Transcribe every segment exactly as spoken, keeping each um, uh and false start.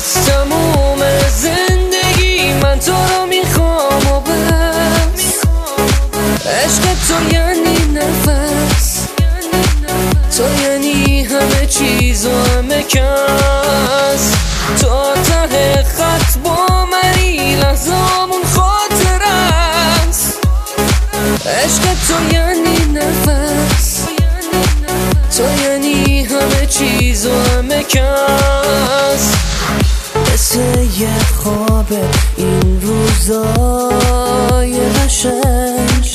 از تموم زندگی من تو رو میخوام و بس. عشق تو یعنی نفس، تو یعنی همه چیز و همه کس. تو ته خط با منی لحظامون خاطر است. عشق تو یعنی نفس، تو یعنی همه چیز و همه کس. مثل یه خواب این روزای قشنگ،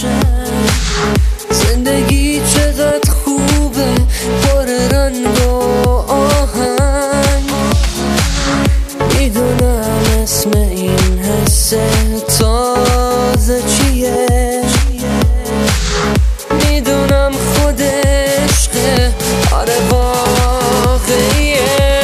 زندگی چقدر خوبه پر رنگ و آهنگ. میدونم اسم این حس تازه چیه، میدونم خود عشقه، آره واقعیه.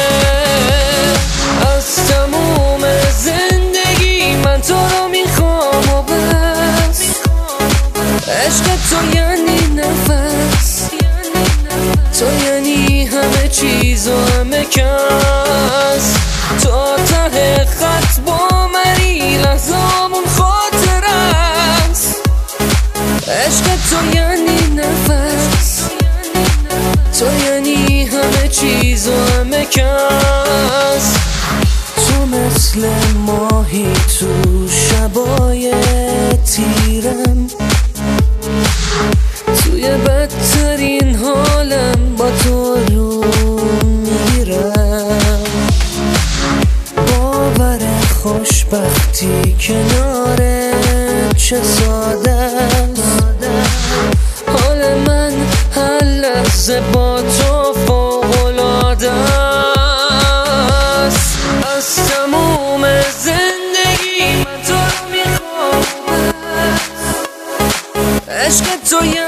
از تموم زندگی من تو رو میخوام و بس. عشق تو یعنی نفس، تو یعنی همه چیز و همه کس. تو ته خط با منی لحظامون خاطر است. عشق تو یعنی نفس، تو یعنی همه چیز و همه کس. تو مثل ماهی تو شبای تیرم، توی بدترین حالم با تو رو میرم. باور خوشبختی کنارت چه ساده است. حال من هر لحظه با تو فوق‌العاده است. از تموم زندگی من تو رو میخوام. عشق تو